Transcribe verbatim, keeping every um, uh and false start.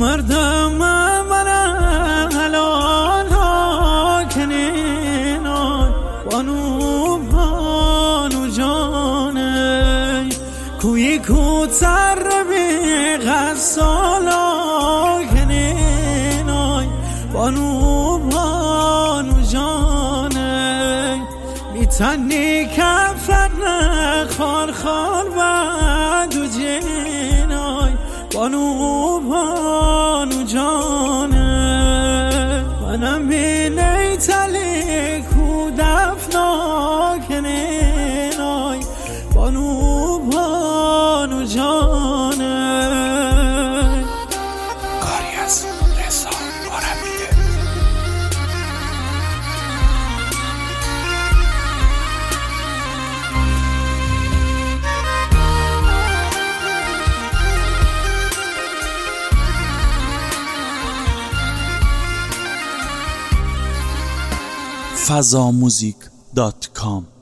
مردم من حلال ها کنینای بانو بانو جانه کوی کوتر بی غسالا کنینای بانو بانو جانه میتنی کفر خار خار بدو جینای بانو بانو جانه منم بینی تلی کو دفنا کنینای بانو بانو جانه کاری از رضا آرمیه. فضاموزیک دات کام